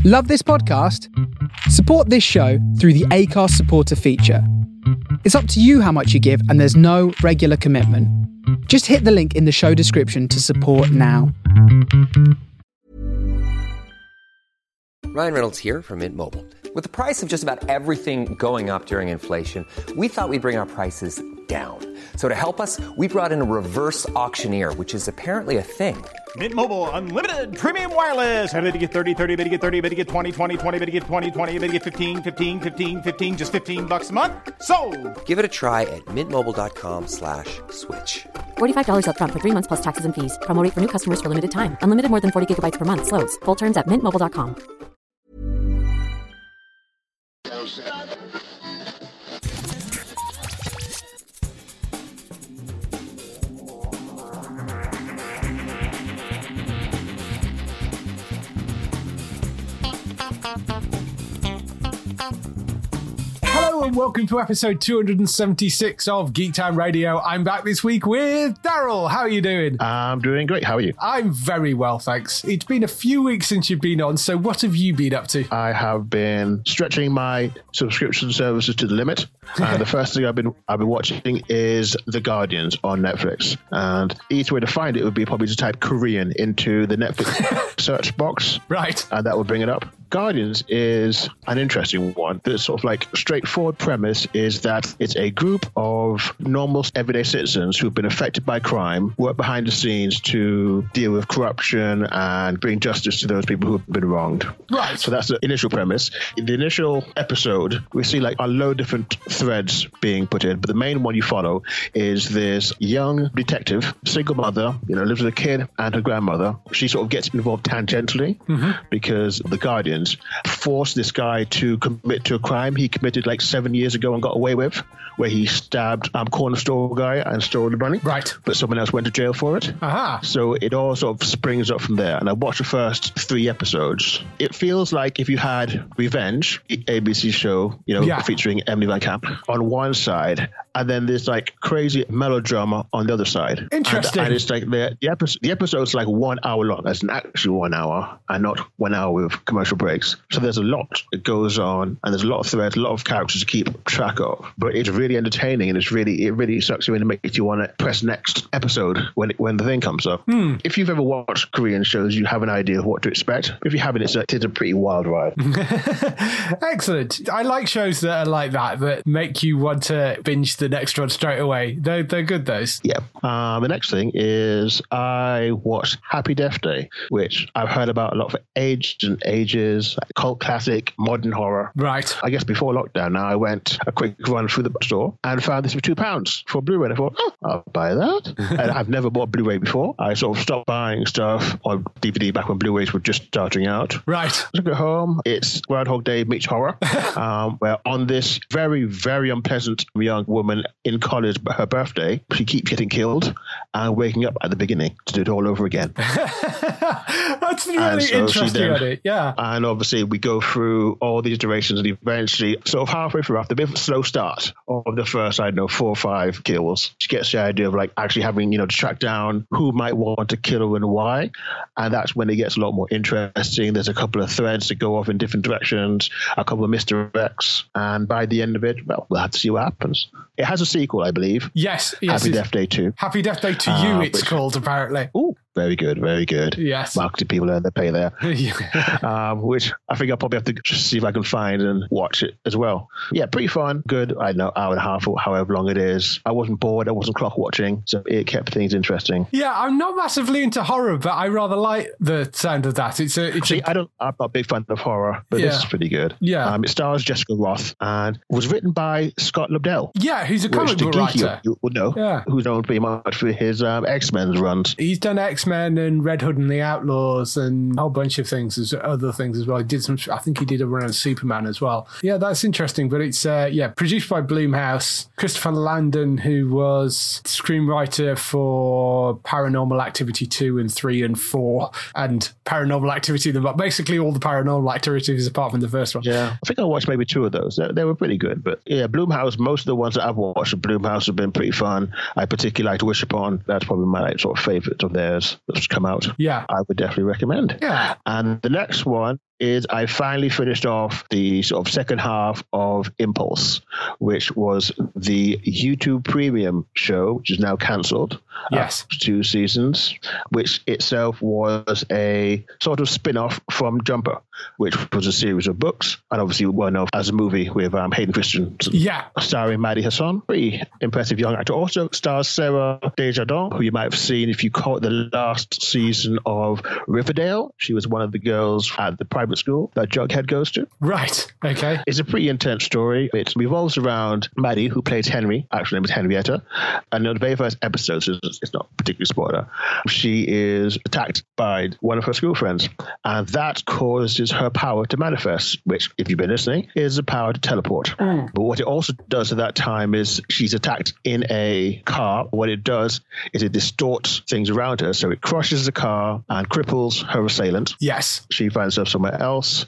Love this podcast? Support this show through the Acast supporter feature. It's up to you how much you give, and there's no regular commitment. Just hit the link in the show description to support now. Ryan Reynolds here from Mint Mobile. With the price of just about everything going up during inflation, we thought we'd bring our prices down. So to help us, we brought in a reverse auctioneer, which is apparently a thing. Mint Mobile Unlimited Premium Wireless. How to get 30, 30, bit to get 30, bit to get 20, 20, 20, bit to get 20, 20, bit to get 15, 15, 15, 15, just $15 a month? Sold! Give it a try at mintmobile.com/switch. $45 up front for 3 months plus taxes and fees. Promo rate for new customers for limited time. Unlimited more than 40 gigabytes per month. Slows full terms at mintmobile.com. Hello and welcome to episode 276 of Geek Time Radio. I'm back this week with Daryl. How are you doing? I'm doing great. How are you? I'm very well, thanks. It's been a few weeks since you've been on, so what have you been up to? I have been stretching my subscription services to the limit. And the first thing I've been watching is The Guardians on Netflix. And the easiest way to find it would be probably to type Korean into the Netflix search box. Right. And that would bring it up. Guardians is an interesting one. The sort of like straightforward premise is that it's a group of normal everyday citizens who've been affected by crime, work behind the scenes to deal with corruption and bring justice to those people who've been wronged. Right. So that's the initial premise. In the initial episode, we see like a load of different threads being put in, but the main one you follow is this young detective, single mother, lives with a kid and her grandmother. She sort of gets involved tangentially because the Guardians forced this guy to commit to a crime he committed like 7 years ago and got away with, where he stabbed corner store guy and stole the money. Right. But someone else went to jail for it. Aha. So it all sort of springs up from there. And I watched the first 3 episodes. It feels like if you had Revenge, the ABC show, featuring Emily Van Camp, on one side, and then there's like crazy melodrama on the other side. Interesting. And it's like the episode's like 1 hour long. That's an actual 1 hour and not 1 hour with commercial breaks. So there's a lot that goes on, and there's a lot of threads, a lot of characters to keep track of. But it's really entertaining, and it really sucks you in and makes you want to press next episode when the thing comes up. If you've ever watched Korean shows, you have an idea of what to expect. If you haven't, it's a pretty wild ride. Excellent. I like shows that are like that make you want to binge the next one straight away. They're good, those. Yeah. The next thing is I watched Happy Death Day, which I've heard about a lot for ages and ages. Cult classic, modern horror. Right. I guess before lockdown now, I went a quick run through the store and found this for £2 for Blu-ray. I thought, I'll buy that. And I've never bought Blu-ray before. I sort of stopped buying stuff on DVD back when Blu-rays were just starting out. Right. Look at home. It's Groundhog Day meets horror, where on this very, very unpleasant young woman in college, her birthday, she keeps getting killed and waking up at the beginning to do it all over again. That's really interesting on it, yeah. And obviously we go through all these iterations and eventually, sort of halfway through, after a bit of a slow start of the first, 4 or 5 kills, she gets the idea of like actually having, to track down who might want to kill her and why. And that's when it gets a lot more interesting. There's a couple of threads that go off in different directions, a couple of misdirects. And by the end of it, well, we'll have to see what happens. It has a sequel, I believe. Yes. Happy Death Day 2. Happy Death Day to You, it's called, apparently. Ooh. Very good, very good. Yes. Marketing people earn their pay there. Which I think I'll probably have to just see if I can find and watch it as well. Yeah, pretty fun. Good, I don't know, hour and a half or however long it is. I wasn't bored. I wasn't clock watching. So it kept things interesting. Yeah, I'm not massively into horror, but I rather like the sound of that. I'm not a big fan of horror, but this is pretty good. Yeah. It stars Jessica Roth and was written by Scott Lobdell. Yeah, who's a comic book writer. You would know. Yeah. Who's known pretty much for his X-Men runs. He's done X-Men and Red Hood and the Outlaws and a whole bunch of things, other things as well. He did I think he did a run on Superman as well. Yeah, that's interesting. But it's produced by Blumhouse. Christopher Landon, who was screenwriter for Paranormal Activity 2 and 3 and 4 and Paranormal Activity, basically all the Paranormal Activities apart from the first one. Yeah, I think I watched maybe 2 of those. They were pretty good. But yeah, Blumhouse, most of the ones that I've watched of Blumhouse have been pretty fun. I particularly liked Wish Upon. That's probably my sort of favorite of theirs that's come out. Yeah. I would definitely recommend. Yeah. And the next one is I finally finished off the sort of second half of Impulse, which was the YouTube Premium show, which is now cancelled. Yes. 2 seasons, which itself was a sort of spin-off from Jumper, which was a series of books, and obviously one of as a movie with Hayden Christensen. Yeah. Starring Maddie Hassan, pretty impressive young actor. Also stars Sarah Desjardins, who you might have seen if you caught the last season of Riverdale. She was one of the girls at the private school that Jughead goes to. Right. Okay. It's a pretty intense story. It revolves around Maddie, who plays Henry. Actually, name is Henrietta. And in the very first episode, so it's not particularly spoiler, she is attacked by one of her school friends. And that causes her power to manifest, which, if you've been listening, is the power to teleport. But what it also does at that time is she's attacked in a car. What it does is it distorts things around her. So it crushes the car and cripples her assailant. Yes. She finds herself somewhere else.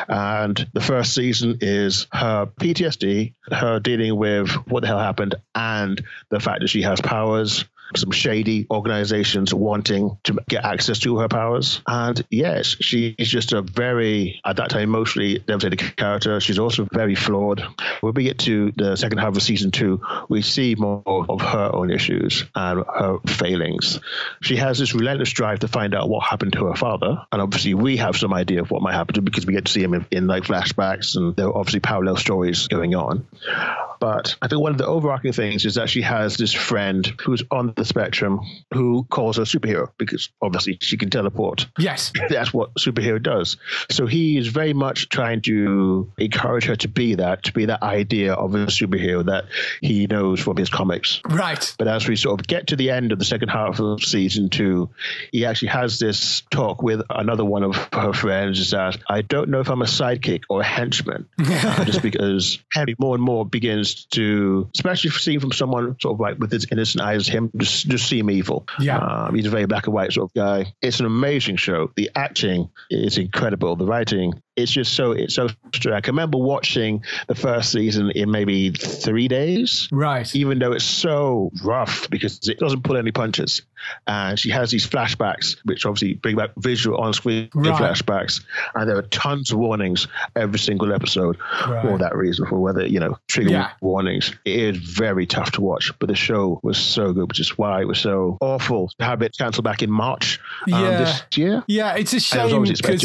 And the first season is her PTSD, her dealing with what the hell happened, and the fact that she has powers, some shady organizations wanting to get access to her powers. And yes, she's just a very, at that time, emotionally devastated character. She's also very flawed. When we get to the second half of season 2, we see more of her own issues and her failings. She has this relentless drive to find out what happened to her father. And obviously we have some idea of what might happen to him because we get to see him in like flashbacks, and there are obviously parallel stories going on. But I think one of the overarching things is that she has this friend who's on the spectrum who calls her a superhero because obviously she can teleport. Yes. That's what superhero does. So he is very much trying to encourage her to be that idea of a superhero that he knows from his comics. Right. But as we sort of get to the end of the second half of season 2, he actually has this talk with another one of her friends, is that I don't know if I'm a sidekick or a henchman. Just because Henry more and more begins to, especially seen from someone sort of like with his innocent eyes, him just seem evil. Yeah. He's a very black and white sort of guy. It's an amazing show. The acting is incredible. The writing, it's so strong. I can remember watching the first season in maybe 3 days. Right. Even though it's so rough because it doesn't pull any punches. And she has these flashbacks, which obviously bring back visual on-screen flashbacks. And there are tons of warnings every single episode for that reason, for whether, trigger warnings. It is very tough to watch, but the show was so good, which is why it was so awful to have it cancelled back in March this year. Yeah, it's a shame because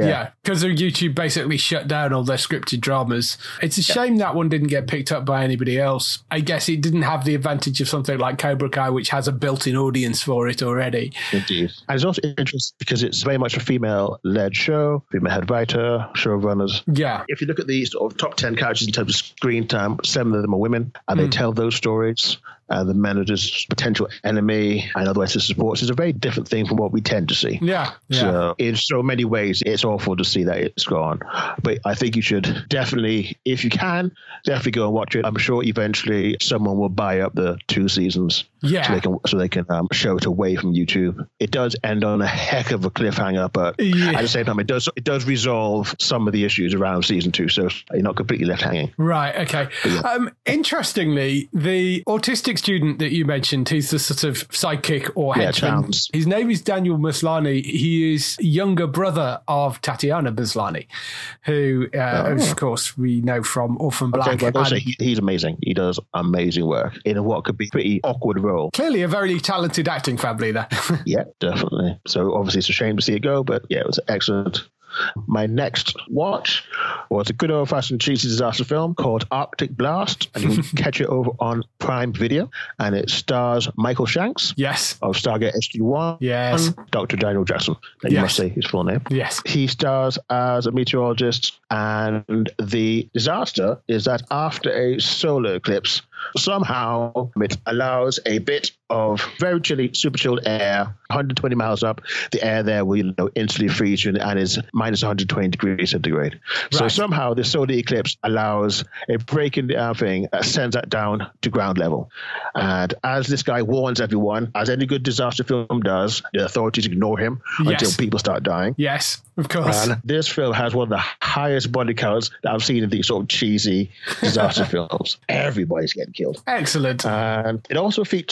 YouTube basically shut down all their scripted dramas. It's a shame that one didn't get picked up by anybody else. I guess it didn't have the advantage of something like Cobra Kai, which has a built-in audience for it already. Indeed. And it's also interesting because it's very much a female-led show, female-head writer, showrunners. Yeah. If you look at the sort of top 10 characters in terms of screen time, 7 of them are women, and they tell those stories. The men are just potential enemy and otherwise the supports. It's a very different thing from what we tend to see. Yeah. So in so many ways, it's awful to see that it's gone. But I think you should definitely, if you can, definitely go and watch it. I'm sure eventually someone will buy up the 2 seasons. Yeah. So they can show it away from YouTube. It does end on a heck of a cliffhanger, but at the same time, it does resolve some of the issues around season 2. So you're not completely left hanging. Right. Okay. Interestingly, the autistic student that you mentioned, he's the sort of sidekick or henchman. His name is Daniel Maslany. He is younger brother of Tatiana Maslany, who, of course, we know from Orphan Black. But also, he's amazing. He does amazing work in what could be a pretty awkward role. Clearly a very talented acting family there. Yeah, definitely. So obviously it's a shame to see it go, but yeah, it was excellent. My next watch was a good old-fashioned cheesy disaster film called Arctic Blast, and you can catch it over on Prime Video, and it stars Michael Shanks. Yes. Of Stargate SG-1. Yes. Dr. Daniel Jackson. You must say his full name. Yes. He stars as a meteorologist, and the disaster is that after a solar eclipse, somehow it allows a bit of very chilly, super chilled air, 120 miles up. The air there will instantly freeze you and is minus 120 degrees centigrade. Right. So somehow the solar eclipse allows a break in the thing that sends that down to ground level. And as this guy warns everyone, as any good disaster film does, the authorities ignore him until people start dying. Yes, of course. And this film has one of the highest body counts that I've seen in these sort of cheesy disaster films. Everybody's getting killed. Excellent. And it also features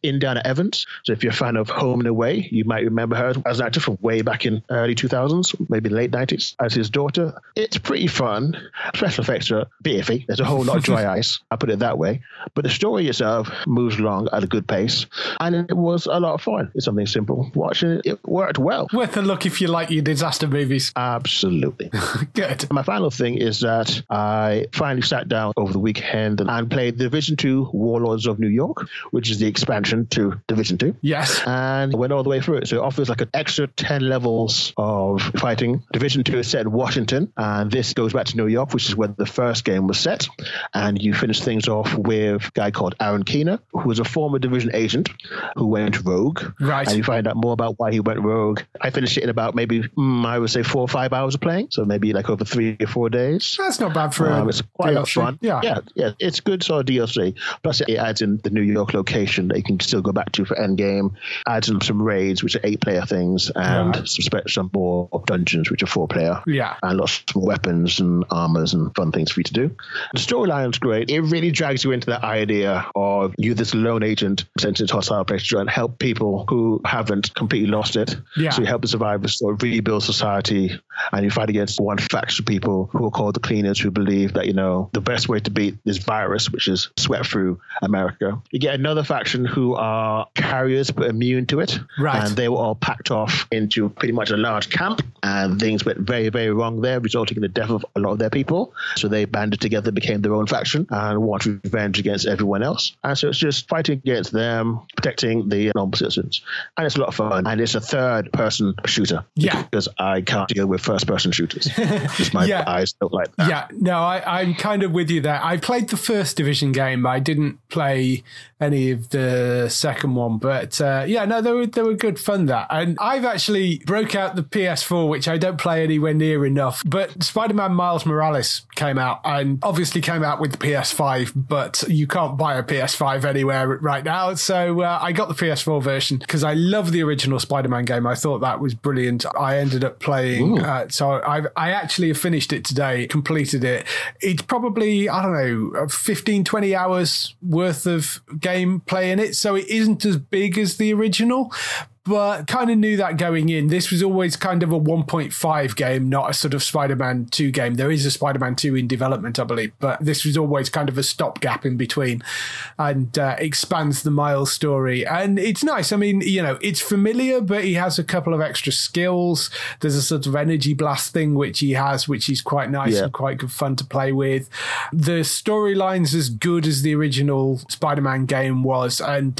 Indiana Evans. So if you're a fan of Home and Away, you might remember her as an actor from way back in early 2000s, maybe late 90s, as his daughter. It's pretty fun. Special effects are a bit iffy. There's a whole lot of dry ice, I'll put it that way. But the story itself moves along at a good pace, and it was a lot of fun. It's something simple. Watching it worked well. Worth a look if you like your disaster movies. Absolutely. Good. My final thing is that I finally sat down over the weekend and played Division 2 Warlords of New York, which is the expansion to Division 2. Yes. And went all the way through it. So it offers like an extra 10 levels of fighting. Division 2 is set in Washington, and this goes back to New York, which is where the first game was set. And you finish things off with a guy called Aaron Keener, who was a former Division agent who went rogue. Right. And you find out more about why he went rogue. I finished it in about maybe, I would say 4 or 5 hours of playing. So maybe like over 3 or 4 days. That's not bad for it's quite a lot of fun. Yeah. It's good sort of DLC. Plus it adds in the New York location that you can still go back to for endgame. Adds in some raids, which are 8-player things, and some more dungeons, which are 4-player. Yeah. And lots of weapons and armors and fun things for you to do. The storyline's great. It really drags you into that idea of you, this lone agent, sent into hostile place to try and help people who haven't completely lost it. Yeah. So you help the survivors sort of rebuild society, and you fight against one faction of people who are called the Cleaners, who believe that, the best way to beat this virus, which is swept through America. You get another faction who are carriers but immune to it. Right. And they were all packed off into pretty much a large camp, and things went very, very wrong there, resulting in the death of a lot of their people. So they banded together, became their own faction, and wanted revenge against everyone else. And so it's just fighting against them, protecting the normal citizens. And it's a lot of fun. And it's a third-person shooter. Yeah. Because I can't deal with first-person shooters. Just my eyes don't like that. Yeah, no, I'm kind of with you there. I played the first Division game. I didn't play any of the second one, but they were good fun, that. And I've actually broke out the PS4, which I don't play anywhere near enough, but Spider-Man Miles Morales came out, and obviously came out with the PS5, but you can't buy a PS5 anywhere right now. So I got the PS4 version because I love the original Spider-Man game. I thought that was brilliant. I ended up playing, so I actually finished it today, completed it. It's probably, 15, 20 hours worth of gameplay in it. So it isn't as big as the original, but kind of knew that going in. This was always kind of a 1.5 game, not a sort of Spider-Man 2 game. There is a Spider-Man 2 in development, I believe, but this was always kind of a stopgap in between, and expands the Miles story. And it's nice. I mean, it's familiar, but he has a couple of extra skills. There's a sort of energy blast thing, which he has, which is quite nice and quite good fun to play with. The storyline's as good as the original Spider-Man game was. And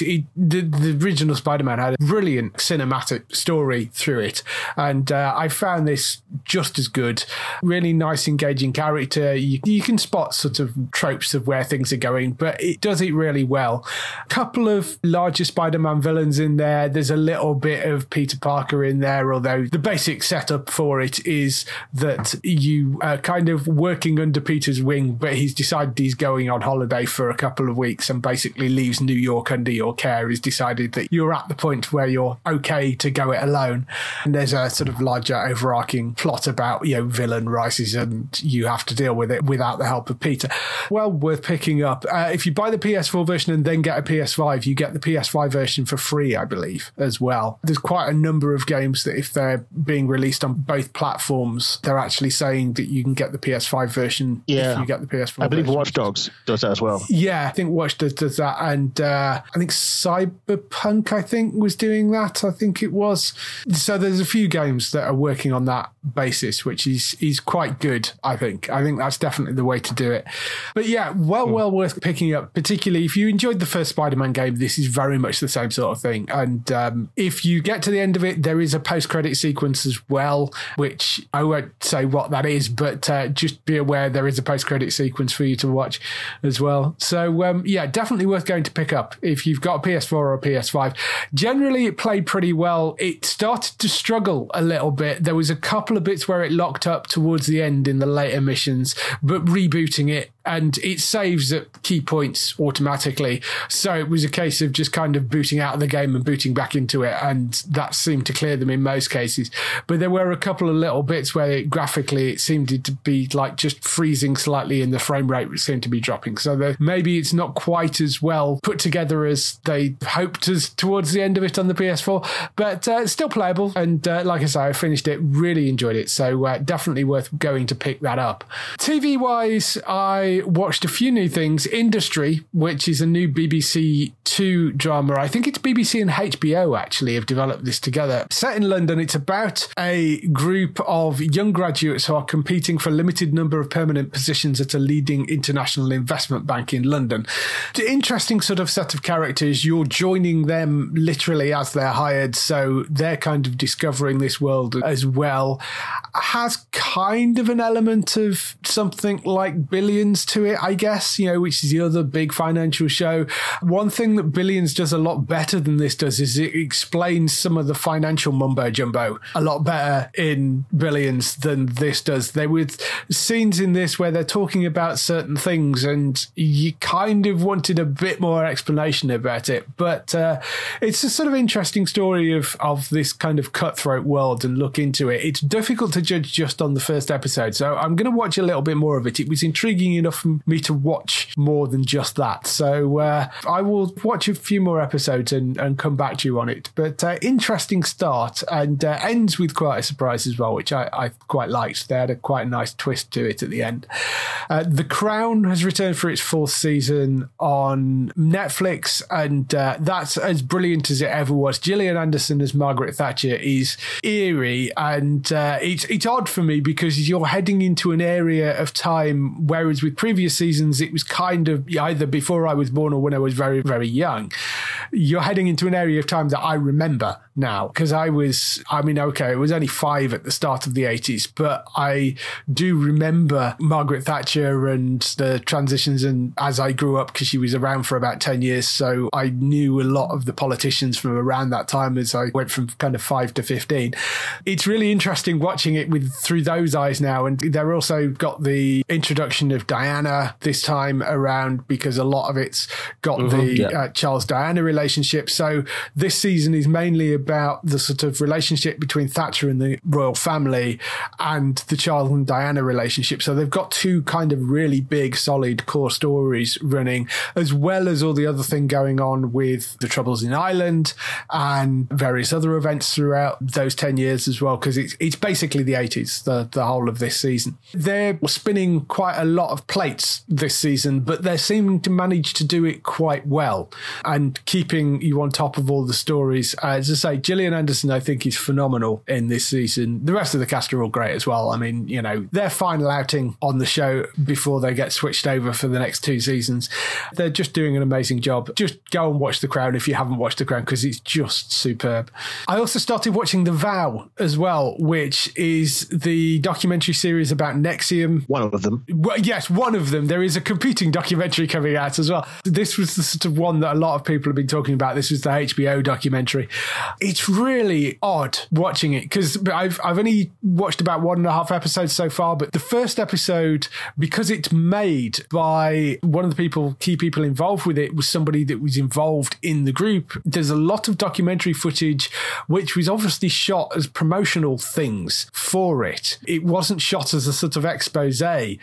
the original Spider-Man had a brilliant cinematic story through it, and I found this just as good. Really nice, engaging character. You can spot sort of tropes of where things are going, but it does it really well. Couple of larger Spider-Man villains in there. There's a little bit of Peter Parker in there, although the basic setup for it is that you are kind of working under Peter's wing, but he's decided he's going on holiday for a couple of weeks and basically leaves New York under your care. He's decided that you're at the point where you're okay to go it alone. And there's a sort of larger overarching plot about, villain rises and you have to deal with it without the help of Peter. Well worth picking up. If you buy the PS4 version and then get a PS5, you get the PS5 version for free, I believe, as well. There's quite a number of games that if they're being released on both platforms, they're actually saying that you can get the PS5 version if you get the PS4 I believe version. Watch Dogs does that as well. Yeah, I think Watch Dogs does that. And I think Cyberpunk, was doing that. I think it was. So there's a few games that are working on that basis, which is quite good, I think. I think that's definitely the way to do it. But yeah, well worth picking up, particularly if you enjoyed the first Spider-Man game. This is very much the same sort of thing. And if you get to the end of it, there is a post-credit sequence as well, which I won't say what that is, but just be aware there is a post-credit sequence for you to watch as well. So definitely worth going to pick up if you've got a PS4 or a PS5. Generally, it played pretty well. It started to struggle a little bit. There was a couple of bits where it locked up towards the end in the later missions, but rebooting it and it saves at key points automatically. So it was a case of just kind of booting out of the game and booting back into it, and that seemed to clear them in most cases. But there were a couple of little bits where graphically it seemed to be like just freezing slightly and the frame rate seemed to be dropping. So maybe it's not quite as well put together as they hoped towards the end of it on the PS4, but still playable. And like I say, I finished it, really enjoyed it. So definitely worth going to pick that up. TV-wise, I watched a few new things. Industry, which is a new BBC Two drama. I think it's BBC and HBO actually have developed this together. Set in London, it's about a group of young graduates who are competing for a limited number of permanent positions at a leading international investment bank in London. Interesting sort of set of characters. You're joining them literally as they're hired, so they're kind of discovering this world as well. Has kind of an element of something like Billions to it, I guess, which is the other big financial show. One thing that Billions does a lot better than this does is it explains some of the financial mumbo jumbo a lot better in Billions than this does. There were scenes in this where they're talking about certain things and you kind of wanted a bit more explanation about it, but it's a sort of interesting story of this kind of cutthroat world and look into it. It's difficult to judge just on the first episode, so I'm going to watch a little bit more of it. It was intriguing enough for me to watch more than just that, so I will watch a few more episodes and come back to you on it. But interesting start, and ends with quite a surprise as well, which I quite liked. They had quite a nice twist to it at the end. The Crown has returned for its fourth season on Netflix, and that's as brilliant as it ever was. Gillian Anderson as Margaret Thatcher is eerie, and it's odd for me because you're heading into an area of time, whereas with previous seasons it was kind of either before I was born or when I was very, very young. You're heading into an area of time that I remember now, because it was only 5 at the start of the 80s, but I do remember Margaret Thatcher and the transitions, and as I grew up, because she was around for about 10 years, so I knew a lot of the politicians from around that time as I went from kind of 5 to 15. It's really interesting watching it through those eyes now, and they're also got the introduction of Diana this time around, because a lot of it's got Charles-Diana relationship. So this season is mainly about the sort of relationship between Thatcher and the royal family and the Charles and Diana relationship. So they've got two kind of really big, solid core stories running, as well as all the other thing going on with the Troubles in Ireland and various other events throughout those 10 years as well, because it's basically the 80s, the whole of this season. They're spinning quite a lot of plates this season, but they're seeming to manage to do it quite well and keeping you on top of all the stories. As I say, Gillian Anderson, I think, is phenomenal in this season. The rest of the cast are all great as well. I mean, their final outing on the show before they get switched over for the next 2 seasons, they're just doing an amazing job. Just go and watch The Crown if you haven't watched The Crown, because it's just superb. I also started watching The Vow as well, which is the documentary series about NXIVM. One of them. Well, yes, one of them. There is a competing documentary coming out as well. This was the sort of one that a lot of people have been talking about. This was the HBO documentary. It's really odd watching it, because I've only watched about 1.5 episodes so far, but the first episode, because it's made by one of the key people involved with it, was somebody that was involved in the group. There's a lot of documentary footage which was obviously shot as promotional things for it. It wasn't shot as a sort of expose.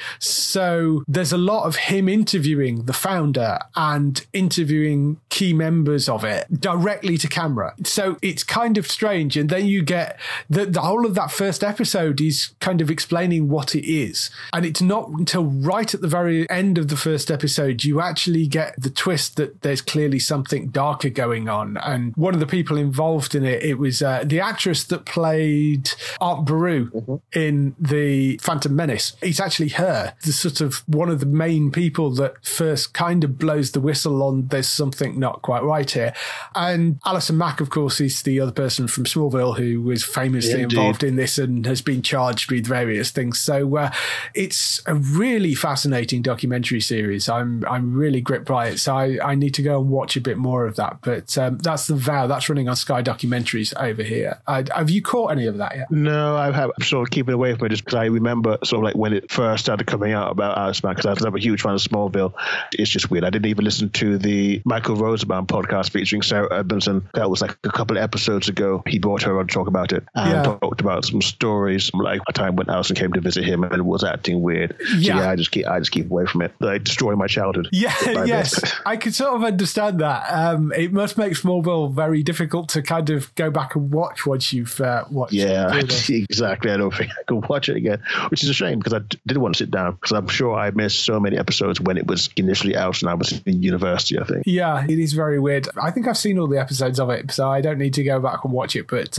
So there's a lot of him interviewing the founder and interviewing key members of it directly to camera. So it's kind of strange. And then you get the whole of that first episode is kind of explaining what it is. And it's not until right at the very end of the first episode you actually get the twist that there's clearly something darker going on. And one of the people involved in it was the actress that played Aunt Beru in The Phantom Menace. It's actually her, the sort of one of the main people that first kind of blows the whistle on there's something not quite right here. And Alison Mack, of course, is it's the other person from Smallville who was famously involved in this and has been charged with various things. So it's a really fascinating documentary series. I'm really gripped by it. So I need to go and watch a bit more of that. But that's The Vow. That's running on Sky Documentaries over here. Have you caught any of that yet? No, I'm sort of keeping away from it just because I remember sort of like when it first started coming out about Iceman, because I'm a huge fan of Smallville. It's just weird. I didn't even listen to the Michael Rosenbaum podcast featuring Sarah Edmondson. That was like a couple of episodes ago. He brought her on to talk about it and talked about some stories, like a time when Alison came to visit him and was acting weird. So I just keep away from it. Like destroying my childhood. Yes. I could sort of understand that. It must make Smallville very difficult to kind of go back and watch once you've watched it. Yeah, exactly. I don't think I could watch it again, which is a shame because I did want to sit down because I'm sure I missed so many episodes when it was initially out and I was in university, I think. Yeah, it is very weird. I think I've seen all the episodes of it, so I don't need to go back and watch it. But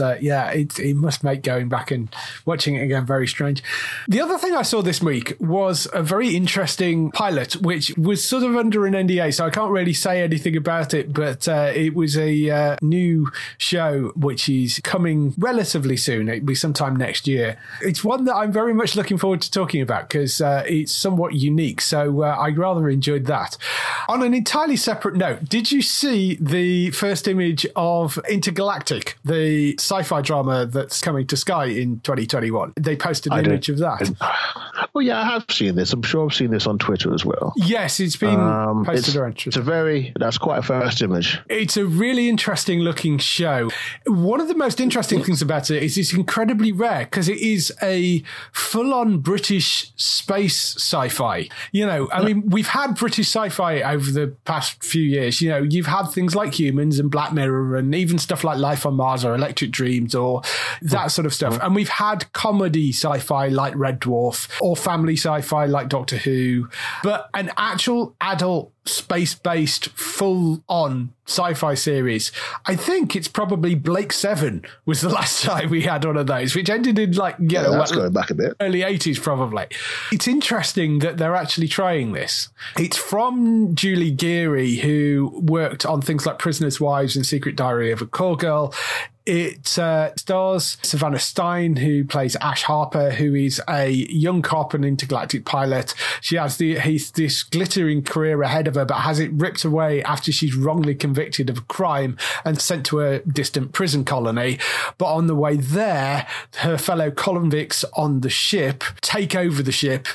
it must make going back and watching it again very strange. The other thing I saw this week was a very interesting pilot, which was sort of under an NDA, so I can't really say anything about it, but it was a new show which is coming relatively soon. It'll be sometime next year. It's one that I'm very much looking forward to talking about because it's somewhat unique, so I rather enjoyed that. On an entirely separate note, did you see the first image of Intergalactic, the sci-fi drama that's coming to Sky in 2021? They posted an image of that. Oh yeah, I have seen this. I'm sure I've seen this on Twitter as well. Yes, it's been posted around. That's quite a first image. It's a really interesting looking show. One of the most interesting things about it is it's incredibly rare because it is a full-on British space sci-fi. You know, I mean, we've had British sci-fi over the past few years. You know, you've had things like Humans and Black Mirror and even stuff like Life on Mars or Electric Dreams or that sort of stuff. And we've had comedy sci-fi like Red Dwarf or family sci-fi like Doctor Who. But an actual adult space-based full-on sci-fi series, I think it's probably Blake 7 was the last time we had one of those, which ended in that's going back a bit, early 80s probably. It's interesting that they're actually trying this. It's from Julie Geary, who worked on things like Prisoner's Wives and Secret Diary of a Call Girl. It stars Savannah Stein, who plays Ash Harper, who is a young cop and intergalactic pilot. She has this glittering career ahead of her, but has it ripped away after she's wrongly convicted of a crime and sent to a distant prison colony. But on the way there, her fellow convicts on the ship take over the ship,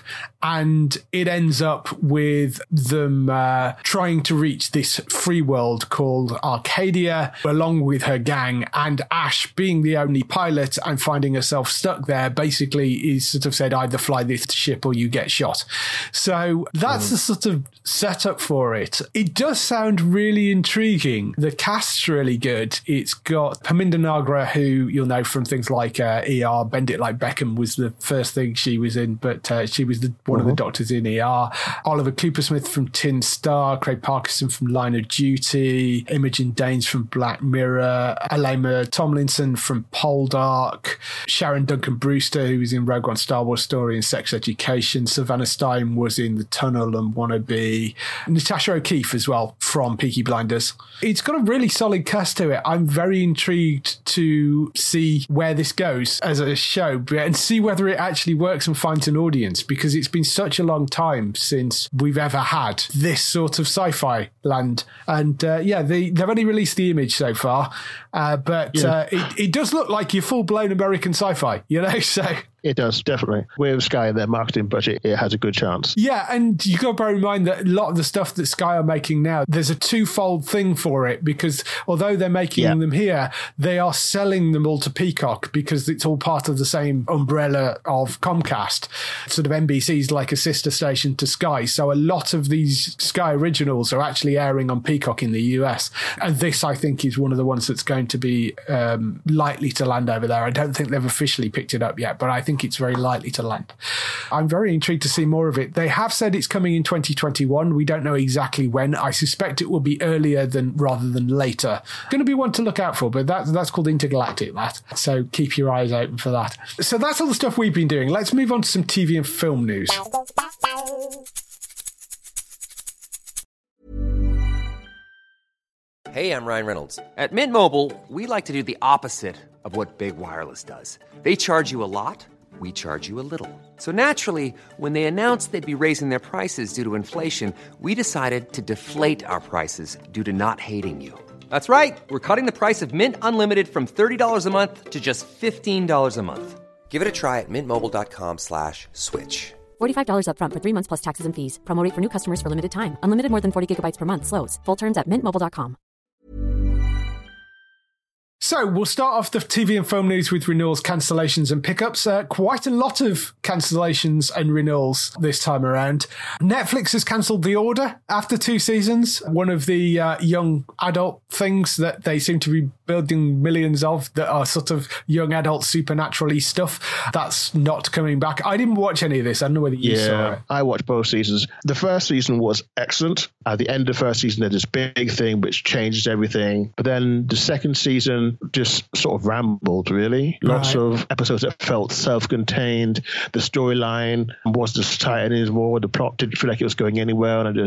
and it ends up with them trying to reach this free world called Arcadia, along with her gang, and Ash, being the only pilot and finding herself stuck there, basically is sort of said, either fly this ship or you get shot. So that's the sort of setup for it. It does sound really intriguing. The cast's really good. It's got Paminda Nagra, who you'll know from things like ER. Bend It Like Beckham was the first thing she was in, but she was one of the doctors in ER. Oliver Cooper-Smith from Tin Star, Craig Parkinson from Line of Duty, Imogen Daines from Black Mirror, Alema Tomlinson from Poldark, Sharon Duncan Brewster, who was in Rogue One, Star Wars Story and Sex Education. Savannah Stein was in The Tunnel and Wannabe. Natasha O'Keefe as well from Peaky Blinders. It's got a really solid cast to it. I'm very intrigued to see where this goes as a show and see whether it actually works and finds an audience, because it's been such a long time since we've ever had this sort of sci-fi land. And they've only released the image so far, but it does look like your full-blown American sci-fi, you know, so... It does, definitely. With Sky and their marketing budget, it has a good chance. Yeah, and you got to bear in mind that a lot of the stuff that Sky are making now, there's a twofold thing for it, because although they're making them here, they are selling them all to Peacock because it's all part of the same umbrella of Comcast. Sort of NBC's like a sister station to Sky. So a lot of these Sky originals are actually airing on Peacock in the US. And this, I think, is one of the ones that's going to be likely to land over there. I don't think they've officially picked it up yet, but I think it's very likely to land. I'm very intrigued to see more of it. They have said it's coming in 2021. We don't know exactly when. I suspect it will be earlier rather than later. Going to be one to look out for, but that's called Intergalactic, that. So keep your eyes open for that. So that's all the stuff we've been doing. Let's move on to some TV and film news. Hey, I'm Ryan Reynolds. At Mint Mobile, we like to do the opposite of what Big Wireless does. They charge you a lot, we charge you a little. So naturally, when they announced they'd be raising their prices due to inflation, we decided to deflate our prices due to not hating you. That's right. We're cutting the price of Mint Unlimited from $30 a month to just $15 a month. Give it a try at mintmobile.com/switch. $45 up front for 3 months plus taxes and fees. Promo rate for new customers for limited time. Unlimited more than 40 gigabytes per month. Slows full terms at mintmobile.com. So we'll start off the TV and film news with renewals, cancellations and pickups. Quite a lot of cancellations and renewals this time around. Netflix has cancelled The Order after 2 seasons. One of the young adult things that they seem to be building millions of that are sort of young adult supernatural-y stuff. That's not coming back. I didn't watch any of this. I don't know whether you saw it. I watched both seasons. The first season was excellent. At the end of the first season, there's this big thing which changes everything. But then the second season just sort of rambled, really. Lots of episodes that felt self-contained. The storyline wasn't as tight anymore. The plot didn't feel like it was going anywhere. And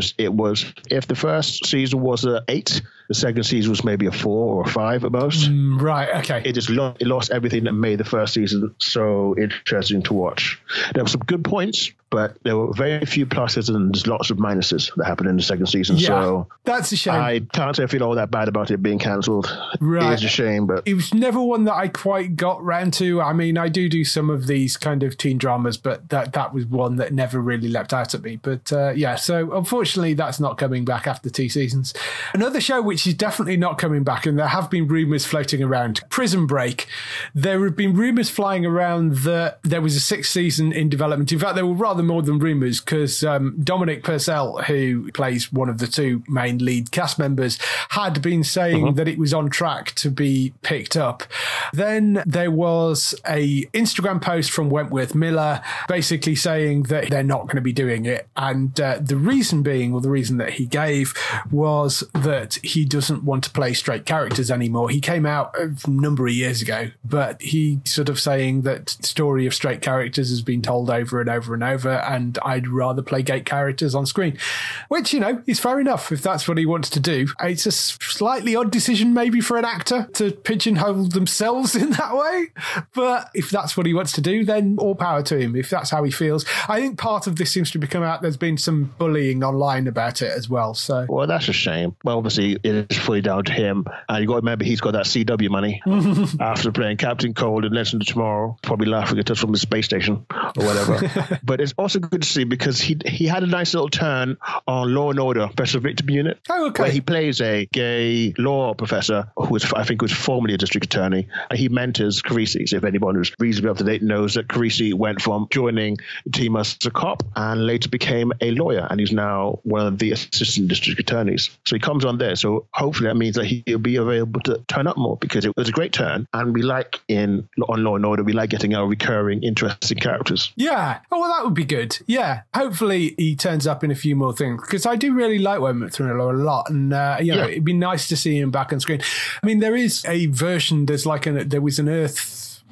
if the first season was an 8, the second season was maybe a 4 or a 5 at most. Right, okay. It lost everything that made the first season so interesting to watch. There were some good points, but there were very few pluses and there's lots of minuses that happened in the second season. Yeah, so that's a shame. I can't say I feel all that bad about it being cancelled. Right. It is a shame, but it was never one that I quite got round to. I mean, I do some of these kind of teen dramas, but that was one that never really leapt out at me. But so unfortunately, that's not coming back after 2 seasons. Another show which is definitely not coming back, and there have been rumours floating around, Prison Break. There have been rumours flying around that there was a 6th season in development. In fact, there were rather more than rumours, because Dominic Purcell, who plays one of the 2 main lead cast members, had been saying that it was on track to be picked up. Then there was a Instagram post from Wentworth Miller basically saying that they're not going to be doing it. And the reason that he gave was that he doesn't want to play straight characters anymore. He came out a number of years ago, but he sort of saying that the story of straight characters has been told over and over and over, and I'd rather play gay characters on screen, which, is fair enough if that's what he wants to do. It's a slightly odd decision maybe for an actor to pigeonhole themselves in that way, but if that's what he wants to do, then all power to him if that's how he feels. I think part of this seems to be coming out, there's been some bullying online about it as well. So, well, that's a shame. Well, obviously it is fully down to him, and you got to remember he's got that CW money after playing Captain Cold and Legend of Tomorrow, probably laughing at us from the space station or whatever. But it's also good to see because he had a nice little turn on Law and Order Special Victim Unit, where he plays a gay law professor who I think was formerly a district attorney. He mentors Carisi. So if anyone who's reasonably up to date knows that Carisi went from joining the team as a cop and later became a lawyer, and he's now one of the assistant district attorneys. So he comes on there. So hopefully that means that he'll be available to turn up more, because it was a great turn, and we like on Law and Order, we like getting our recurring interesting characters. Yeah. Oh, well, that would be good. Yeah. Hopefully he turns up in a few more things, because I do really like Wentworth Miller a lot, and it'd be nice to see him back on screen. I mean, there is a version. There was an Earth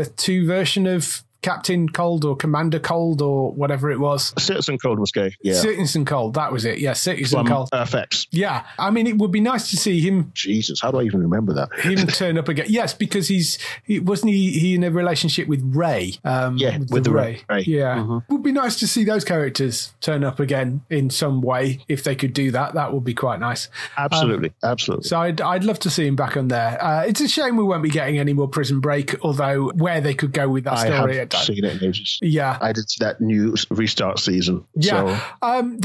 2 version of Captain Cold or Commander Cold or whatever it was. Citizen Cold was gay. Yeah. Citizen Cold, that was it. Yeah, Citizen Cold. FX. Yeah. I mean, it would be nice to see him. Jesus, how do I even remember that? Him turn up again. Yes, because wasn't he in a relationship with Ray? With the Ray. Yeah. Mm-hmm. It would be nice to see those characters turn up again in some way. If they could do that, that would be quite nice. Absolutely. Absolutely. So I'd love to see him back on there. It's a shame we won't be getting any more Prison Break, although where they could go with that story. I've seen it in ages. Yeah. I did see that new restart season. Yeah. So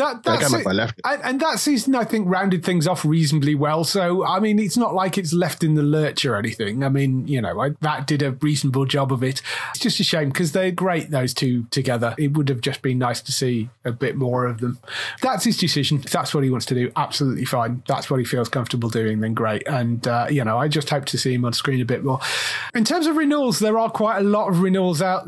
and that season, I think, rounded things off reasonably well. So, I mean, it's not like it's left in the lurch or anything. I mean, that did a reasonable job of it. It's just a shame because they're great, those 2 together. It would have just been nice to see a bit more of them. That's his decision. If that's what he wants to do, absolutely fine. That's what he feels comfortable doing, then great. And, I just hope to see him on screen a bit more. In terms of renewals, there are quite a lot of renewals out there.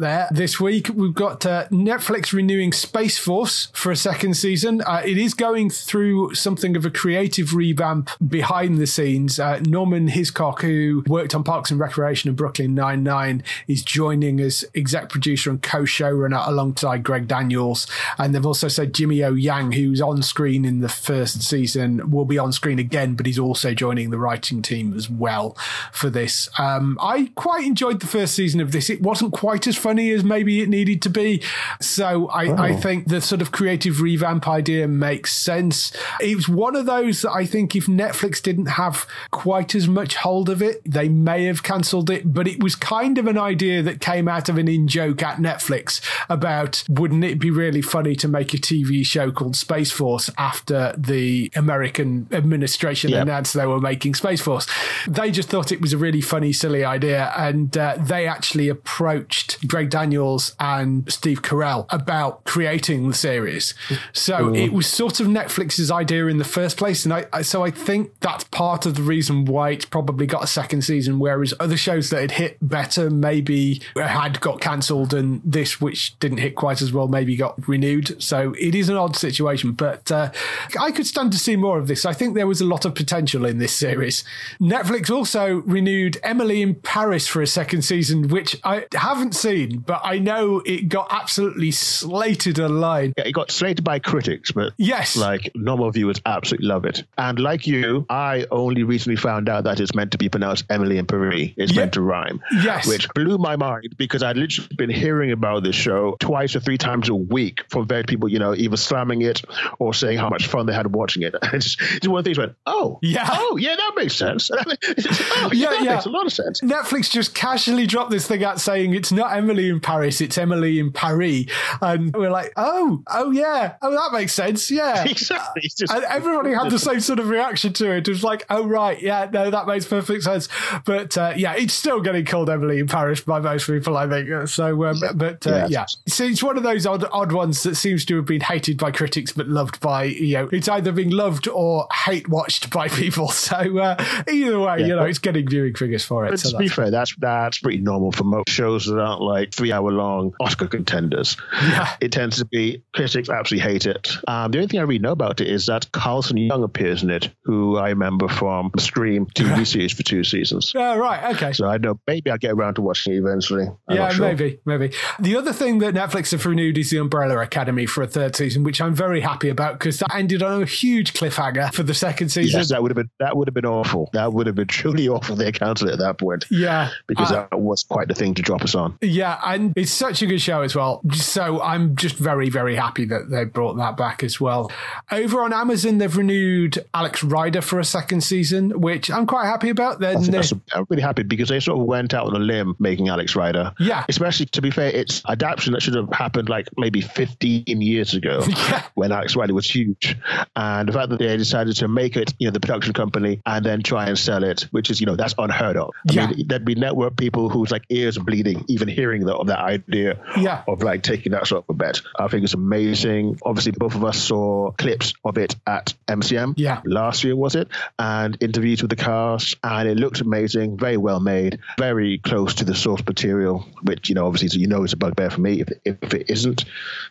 there this week. We've got Netflix renewing Space Force for a second season. It is going through something of a creative revamp behind the scenes. Norman Hiscock, who worked on Parks and Recreation and Brooklyn Nine-Nine, is joining as exec producer and co-showrunner alongside Greg Daniels. And they've also said Jimmy O Yang, who's on screen in the first season, will be on screen again, but he's also joining the writing team as well for this. I quite enjoyed the first season of this. It wasn't quite as funny as maybe it needed to be. So I think the sort of creative revamp idea makes sense. It was one of those that I think if Netflix didn't have quite as much hold of it, they may have cancelled it. But it was kind of an idea that came out of an in-joke at Netflix about, wouldn't it be really funny to make a TV show called Space Force after the American administration announced they were making Space Force. They just thought it was a really funny, silly idea. And they actually approached Greg Daniels and Steve Carell about creating the series. So it was sort of Netflix's idea in the first place. And I think that's part of the reason why it's probably got a second season, whereas other shows that had hit better maybe had got cancelled, and this, which didn't hit quite as well, maybe got renewed. So it is an odd situation, but I could stand to see more of this. I think there was a lot of potential in this series. Netflix also renewed Emily in Paris for a second season, which I haven't seen, but I know it got absolutely slated online. Yeah, it got slated by critics, but yes, like normal viewers absolutely love it. And like you, I only recently found out that it's meant to be pronounced Emily in Paris. It's meant to rhyme. Yes. Which blew my mind because I'd literally been hearing about this show twice or three times a week from various people, either slamming it or saying how much fun they had watching it. And it's one of the things went, that makes sense. That makes a lot of sense. Netflix just casually dropped this thing out saying it's not Emily in Paris, it's Emily in Paris. And we're like, that makes sense. Yeah. Exactly. And everybody had the same sort of reaction to it. It was like, oh, right. Yeah, no, that makes perfect sense. But it's still getting called Emily in Paris by most people, I think. So, So it's one of those odd ones that seems to have been hated by critics, but loved by, it's either being loved or hate watched by people. So either way, it's getting viewing figures for it. But to be fair, that's pretty normal for most shows that aren't like 3-hour-long Oscar contenders. Yeah. It tends to be critics absolutely hate it. The only thing I really know about it is that Carlson Young appears in it, who I remember from the Scream TV series for 2 seasons. Oh, right. Okay. So I know maybe I'll get around to watching it eventually. I'm not sure. Maybe. The other thing that Netflix have renewed is the Umbrella Academy for a third season, which I'm very happy about because that ended on a huge cliffhanger for the second season. Yes, that would have been awful. That would have been truly awful. They cancelled it at that point. Yeah, because that was quite the thing to drop us on. Yeah, and it's such a good show as well. So I'm just very, very happy that they brought that back as well. Over on Amazon, they've renewed Alex Rider for a second season, which I'm quite happy about. I'm really happy because they sort of went out on a limb making Alex Rider. Yeah. Especially, to be fair, it's adaptation that should have happened like maybe 15 years ago when Alex Rider was huge. And the fact that they decided to make it, the production company, and then try and sell it, which is, that's unheard of. I mean, there'd be network people whose like ears are bleeding, even hearing of that idea of like taking that sort of a bet. I think it's amazing. Obviously, both of us saw clips of it at MCM last year, was it? And interviews with the cast, and it looked amazing, very well made, very close to the source material, which, obviously, is a bugbear for me if it isn't.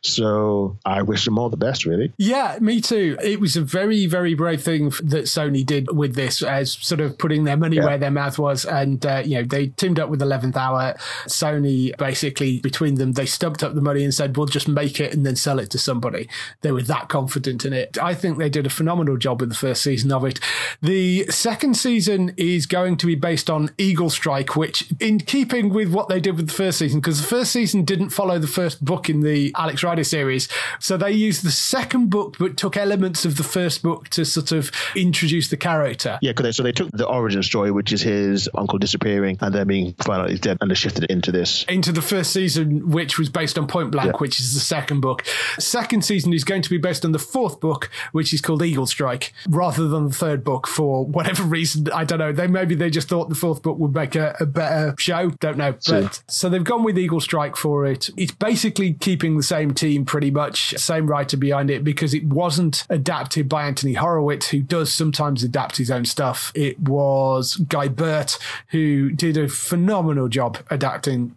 So I wish them all the best, really. Yeah, me too. It was a very, very brave thing that Sony did with this, as sort of putting their money where their mouth was. And, they teamed up with 11th Hour. Sony, basically, between them, they stumped up the money and said, we'll just make it and then sell it to somebody. They were that confident in it. I think they did a phenomenal job with the first season of it. The second season is going to be based on Eagle Strike, which, in keeping with what they did with the first season, because the first season didn't follow the first book in the Alex Rider series, so they used the second book but took elements of the first book to sort of introduce the character. Yeah, so they took the origin story, which is his uncle disappearing and then being found out he's dead, and they shifted it into the first season, which was based on Point Blank, which is the second book. Second season is going to be based on the fourth book, which is called Eagle Strike, rather than the third book for whatever reason. I don't know. Maybe they just thought the fourth book would make a better show. Don't know. But so they've gone with Eagle Strike for it. It's basically keeping the same team pretty much, same writer behind it, because it wasn't adapted by Anthony Horowitz, who does sometimes adapt his own stuff. It was Guy Burt, who did a phenomenal job adapting that first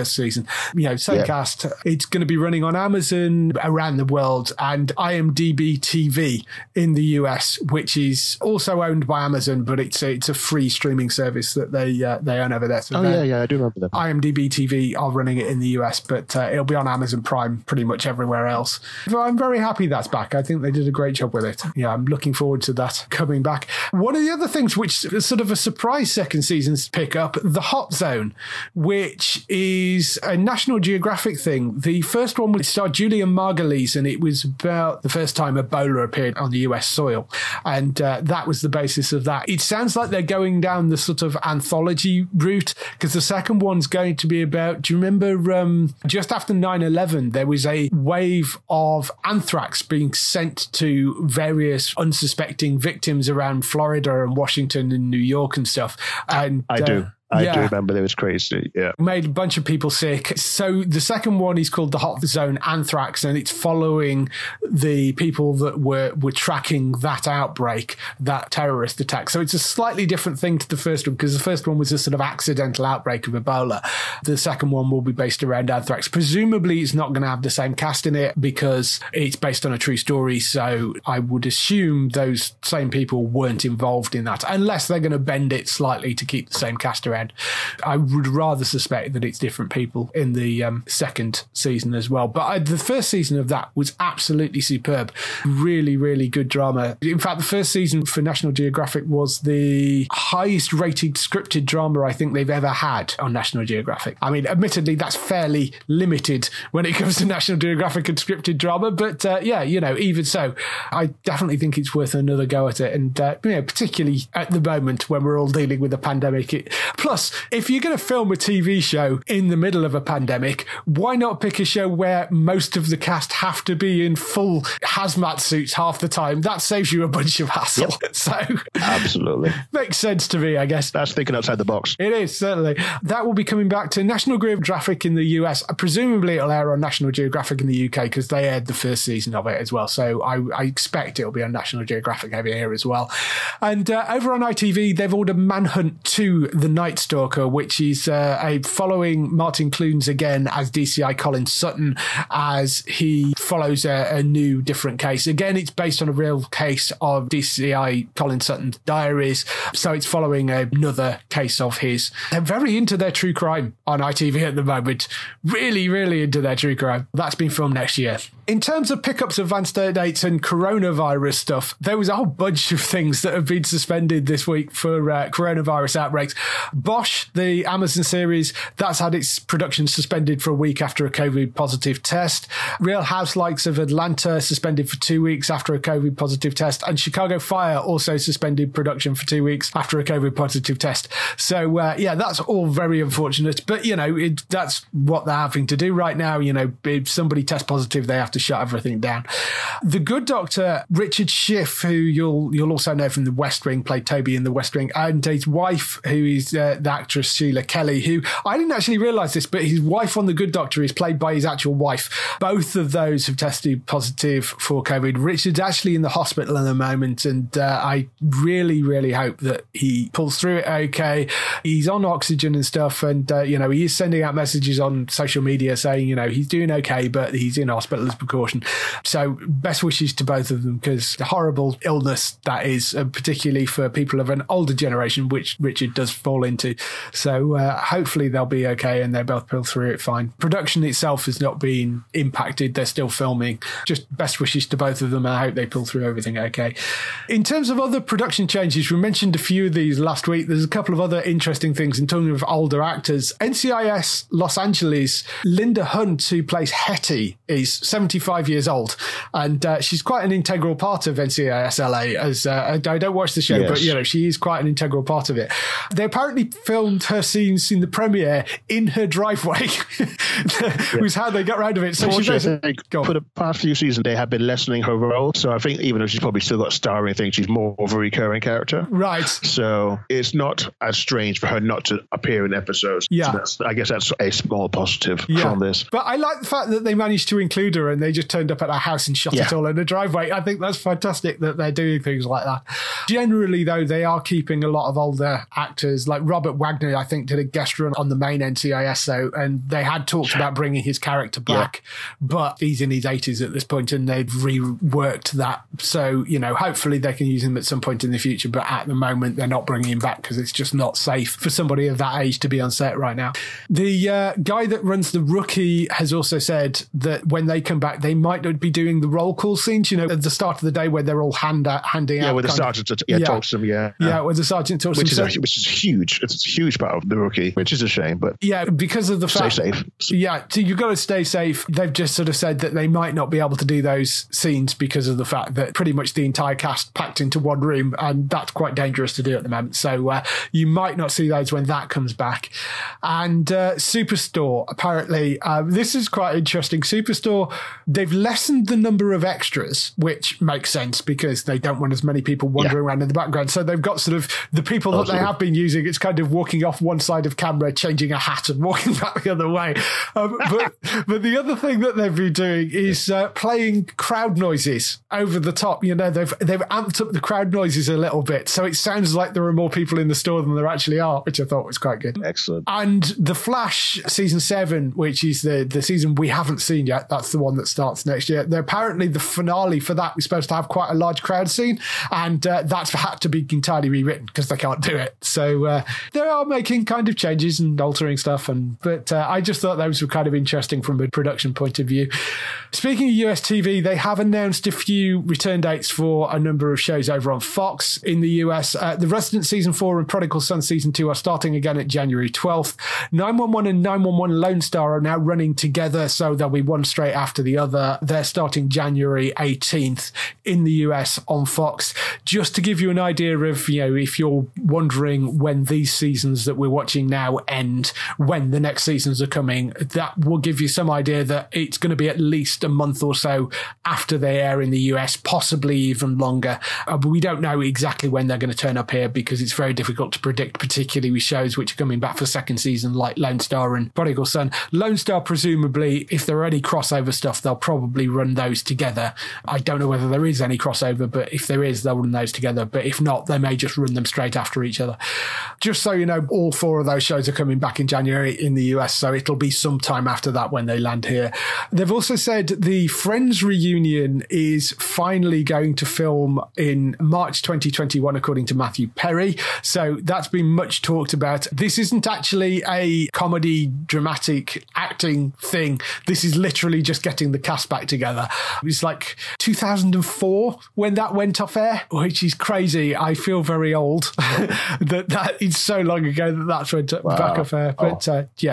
first season. Same cast. It's going to be running on Amazon around the world and IMDb TV in the US, which is also owned by Amazon, but it's a free streaming service that they own over there. So I do remember that. IMDb TV are running it in the US, but it'll be on Amazon Prime pretty much everywhere else. But I'm very happy that's back. I think they did a great job with it. Yeah, I'm looking forward to that coming back. One of the other things which is sort of a surprise second season's pick up, The Hot Zone, which is a National Geographic thing. The first one would star Julia Margulies, and it was about the first time Ebola appeared on the US soil. And that was the basis of that. It sounds like they're going down the sort of anthology route, because the second one's going to be about, do you remember just after 9/11, there was a wave of anthrax being sent to various unsuspecting victims around Florida and Washington and New York and stuff. And I do remember it was crazy. Yeah. Made a bunch of people sick. So the second one is called The Hot Zone Anthrax, and it's following the people that were tracking that outbreak, that terrorist attack. So it's a slightly different thing to the first one, because the first one was a sort of accidental outbreak of Ebola. The second one will be based around anthrax. Presumably it's not going to have the same cast in it because it's based on a true story. So I would assume those same people weren't involved in that, unless they're going to bend it slightly to keep the same cast around. I would rather suspect that it's different people in the second season as well. But the first season of that was absolutely superb. Really, really good drama. In fact, the first season for National Geographic was the highest rated scripted drama I think they've ever had on National Geographic. I mean, admittedly, that's fairly limited when it comes to National Geographic and scripted drama. But even so, I definitely think it's worth another go at it. And, particularly at the moment when we're all dealing with a pandemic. Plus, if you're going to film a TV show in the middle of a pandemic, why not pick a show where most of the cast have to be in full hazmat suits half the time? That saves you a bunch of hassle. Yep. So, absolutely. Makes sense to me, I guess. That's thinking outside the box. It is, certainly. That will be coming back to National Geographic in the US. Presumably it'll air on National Geographic in the UK because they aired the first season of it as well. So I expect it'll be on National Geographic over here as well. And over on ITV, they've ordered Manhunt 2, The Night Stalker, which is following Martin Clunes again as DCI Colin Sutton as he follows a new different case. Again, it's based on a real case of DCI Colin Sutton's diaries, so it's following another case of his. They're very into their true crime on ITV at the moment. Really, really into their true crime. That's been filmed next year. In terms of pickups, advanced dates and coronavirus stuff, there was a whole bunch of things that have been suspended this week for coronavirus outbreaks. Bosch, the Amazon series, that's had its production suspended for a week after a COVID positive test. Real Housewives of Atlanta suspended for 2 weeks after a COVID positive test. And Chicago Fire also suspended production for 2 weeks after a COVID positive test. So, that's all very unfortunate. But, that's what they're having to do right now. If somebody tests positive, they have to shut everything down. The Good Doctor, Richard Schiff, who you'll also know from The West Wing, played Toby in The West Wing, and his wife, who is the actress Sheila Kelly, who I didn't actually realise this, but his wife on The Good Doctor is played by his actual wife. Both of those have tested positive for COVID. Richard's actually in the hospital at the moment, and I really, really hope that he pulls through it okay. He's on oxygen and stuff, and he is sending out messages on social media saying, he's doing okay, but he's in hospital as precaution. So best wishes to both of them, because the horrible illness that is, particularly for people of an older generation, which Richard does fall into. So hopefully they'll be okay and they both pull through it fine. Production itself has not been impacted. They're still filming. Just best wishes to both of them. I hope they pull through everything okay. In terms of other production changes, we mentioned a few of these last week. There's a couple of other interesting things in terms of older actors. NCIS Los Angeles, Linda Hunt, who plays Hetty, is 75 years old. And she's quite an integral part of NCIS LA. As I don't watch the show, yes, but she is quite an integral part of it. They apparently filmed her scenes in the premiere in her driveway. Was how they got round of it. So for the past few seasons, they have been lessening her role. So I think even though she's probably still got starring things, she's more of a recurring character. Right. So it's not as strange for her not to appear in episodes. Yeah. So I guess that's a small positive from this. But I like the fact that they managed to include her and they just turned up at her house and shot it all in the driveway. I think that's fantastic that they're doing things like that. Generally, though, they are keeping a lot of older actors. Like Rob Robert Wagner, I think, did a guest run on the main NCIS, though, and they had talked about bringing his character back, but he's in his 80s at this point, and they'd reworked that. So, hopefully they can use him at some point in the future, but at the moment they're not bringing him back because it's just not safe for somebody of that age to be on set right now. The guy that runs The Rookie has also said that when they come back, they might not be doing the roll call scenes, at the start of the day where they're all handing out. With the sergeant talks to them, with the sergeant talks to them. Which is huge. It's a huge part of The Rookie, which is a shame, but because of the fact, stay safe. So you've got to stay safe. They've just sort of said that they might not be able to do those scenes because of the fact that pretty much the entire cast packed into one room, and that's quite dangerous to do at the moment. So you might not see those when that comes back. And Superstore, apparently, this is quite interesting. Superstore, they've lessened the number of extras, which makes sense because they don't want as many people wandering around in the background. So they've got sort of the people that they have been using. It's kind of walking off one side of camera, changing a hat and walking back the other way. But the other thing that they've been doing is playing crowd noises over the top. They've amped up the crowd noises a little bit. So it sounds like there are more people in the store than there actually are, which I thought was quite good. Excellent. And The Flash season 7, which is the season we haven't seen yet, that's the one that starts next year. Apparently the finale for that is supposed to have quite a large crowd scene, and that's had to be entirely rewritten because they can't do it. So they are making kind of changes and altering stuff, but I just thought those were kind of interesting from a production point of view. Speaking of US TV, they have announced a few return dates for a number of shows over on Fox in the US. The Resident Season 4 and Prodigal Son Season 2 are starting again at January 12th. 911 and 911 Lone Star are now running together, so they'll be one straight after the other. They're starting January 18th in the US on Fox. Just to give you an idea of, if you're wondering when these seasons that we're watching now end, when the next seasons are coming, that will give you some idea that it's going to be at least a month or so after they air in the US, possibly even longer. But we don't know exactly when they're going to turn up here because it's very difficult to predict, particularly with shows which are coming back for second season like Lone Star and Prodigal Son. Lone Star, presumably, if there are any crossover stuff, they'll probably run those together. I don't know whether there is any crossover, but if there is, they'll run those together. But if not, they may just run them straight after each other. Just so you know, all 4 of those shows are coming back in January in the US, so it'll be some time after that when they land here. They've also said the Friends reunion is finally going to film in March 2021, according to Matthew Perry. So that's been much talked about. This isn't actually a comedy, dramatic acting thing. This is literally just getting the cast back together. It's like 2004 when that went off air, which is crazy. I feel very old that it's so long ago that's went back off air. But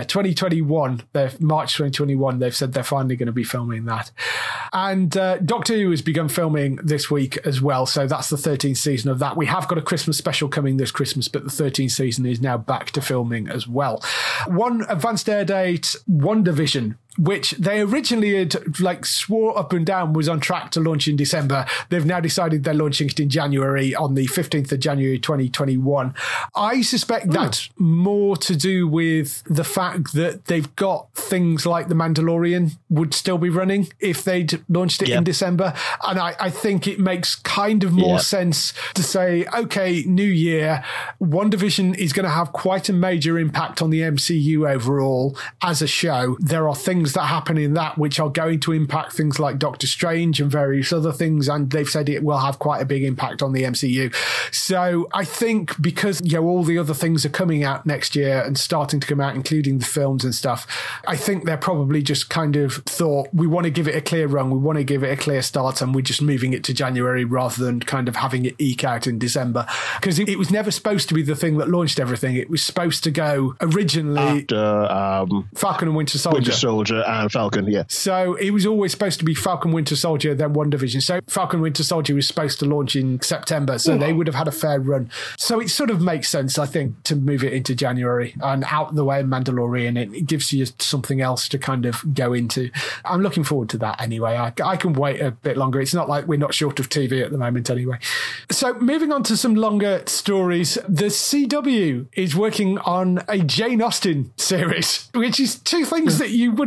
2021, March 2021, they've said they're finally going to be filming that. And Doctor Who has begun filming this week as well. So that's the 13th season of that. We have got a Christmas special coming this Christmas, but the 13th season is now back to filming as well. One advanced air date, WandaVision, which they originally had swore up and down was on track to launch in December. They've now decided they're launching it in January, on the 15th of January 2021. I suspect that's more to do with the fact that they've got things like The Mandalorian would still be running if they'd launched it in December. And I think it makes kind of more sense to say, okay, new year, WandaVision is going to have quite a major impact on the MCU overall as a show. There are things that happen in that which are going to impact things like Doctor Strange and various other things, and they've said it will have quite a big impact on the MCU. So I think because all the other things are coming out next year and starting to come out, including the films and stuff, I think they're probably just kind of thought, we want to give it a clear run, we want to give it a clear start, and we're just moving it to January rather than kind of having it eke out in December, because it was never supposed to be the thing that launched everything. It was supposed to go originally after Falcon and Winter Soldier and Falcon, So it was always supposed to be Falcon, Winter Soldier, then WandaVision. So Falcon, Winter Soldier was supposed to launch in September, so they would have had a fair run. So it sort of makes sense, I think, to move it into January and out the way of Mandalorian. It gives you something else to kind of go into. I'm looking forward to that anyway. I can wait a bit longer. It's not like we're not short of TV at the moment anyway. So moving on to some longer stories, the CW is working on a Jane Austen series, which is two things that you wouldn't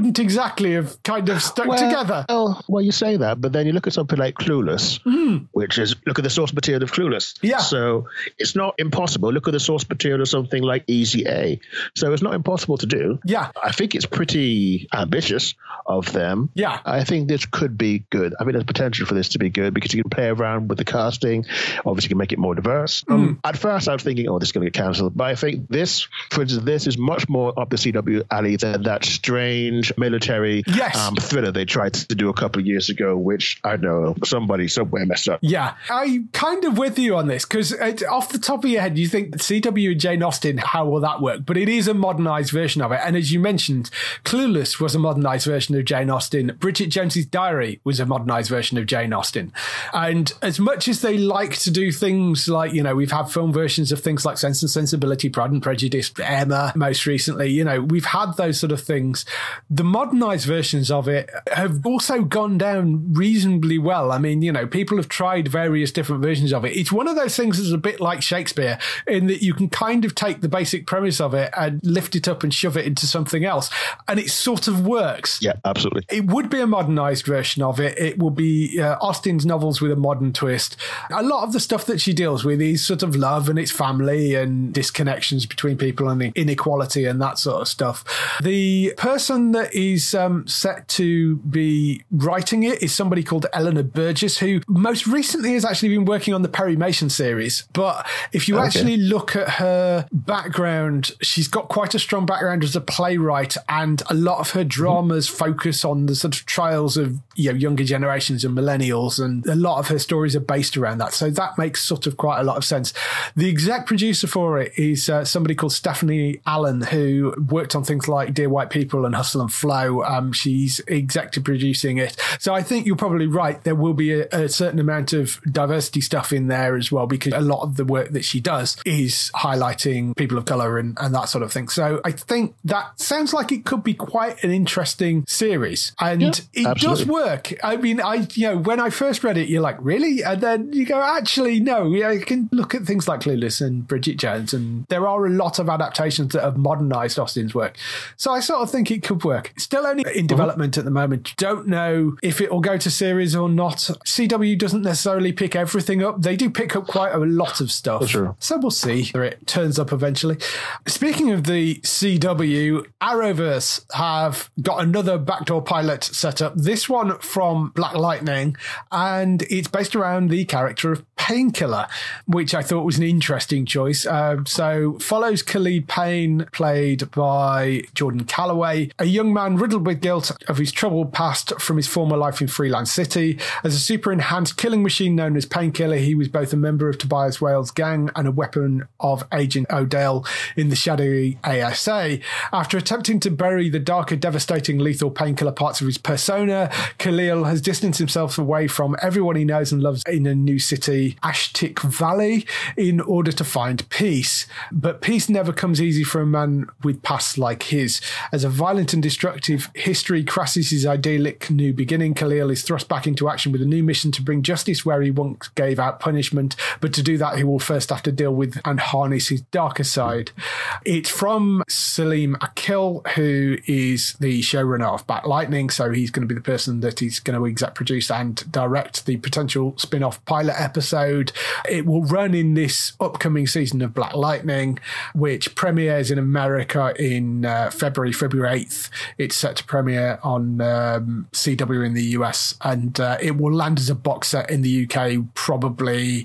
wouldn't exactly have kind of stuck together. Well, you say that, but then you look at something like Clueless, which is, look at the source material of Clueless. Yeah. So it's not impossible. Look at the source material of something like Easy A. So it's not impossible to do. Yeah. I think it's pretty ambitious of them. Yeah. I think this could be good. I mean, there's potential for this to be good because you can play around with the casting. Obviously, you can make it more diverse. At first, I was thinking, this is going to get cancelled. But I think this, for instance, this is much more up the CW alley than that strange military thriller they tried to do a couple of years ago, which I know somebody somewhere messed up. Yeah, I'm kind of with you on this because off the top of your head, you think CW and Jane Austen, how will that work? But it is a modernized version of it. And as you mentioned, Clueless was a modernized version of Jane Austen. Bridget Jones's Diary was a modernized version of Jane Austen. And as much as they like to do things like, we've had film versions of things like Sense and Sensibility, Pride and Prejudice, Emma, most recently, we've had those sort of things. The modernized versions of it have also gone down reasonably well. I mean, people have tried various different versions of it. It's one of those things that's a bit like Shakespeare in that you can kind of take the basic premise of it and lift it up and shove it into something else. And it sort of works. Yeah, absolutely. It would be a modernized version of it. It will be Austen's novels with a modern twist. A lot of the stuff that she deals with is sort of love and it's family and disconnections between people and the inequality and that sort of stuff. The person that is set to be writing it is somebody called Eleanor Burgess, who most recently has actually been working on the Perry Mason series. But if you actually look at her background, she's got quite a strong background as a playwright, and a lot of her dramas focus on the sort of trials of younger generations and millennials, and a lot of her stories are based around that. So that makes sort of quite a lot of sense. The exec producer for it is somebody called Stephanie Allen, who worked on things like Dear White People and Hustle and Flow. She's executive producing it. So I think you're probably right. There will be a certain amount of diversity stuff in there as well, because a lot of the work that she does is highlighting people of colour and that sort of thing. So I think that sounds like it could be quite an interesting series. And it does work. I mean, when I first read it, you're like, really? And then you go, actually, no. You can look at things like Clueless and Bridget Jones, and there are a lot of adaptations that have modernised Austen's work. So I sort of think it could work. It's still only in development at the moment. Don't know if it will go to series or not. CW doesn't necessarily pick everything up. They do pick up quite a lot of stuff. Sure. So we'll see whether it turns up eventually. Speaking of the CW, Arrowverse have got another backdoor pilot set up. This one from Black Lightning, and it's based around the character of Painkiller, which I thought was an interesting choice. So follows Khalid Payne, played by Jordan Calloway, a young man riddled with guilt of his troubled past from his former life in Freelance City. As a super enhanced killing machine known as Painkiller, he was both a member of Tobias Whale's gang and a weapon of Agent O'Dell in the shadowy ASA. After attempting to bury the darker, devastating, lethal Painkiller parts of his persona, Khalil has distanced himself away from everyone he knows and loves in a new city, Ashtik Valley, in order to find peace. But peace never comes easy for a man with past like his. As a violent and destructive history crashes his idyllic new beginning, Khalil is thrust back into action with a new mission to bring justice where he once gave out punishment. But to do that, he will first have to deal with and harness his darker side. It's from Salim Akil, who is the showrunner of Black Lightning, so he's going to be the person that is going to exec produce and direct the potential spin-off pilot episode. It will run in this upcoming season of Black Lightning, which premieres in America in February 8th. It's set to premiere on CW in the US, and it will land as a box set in the UK probably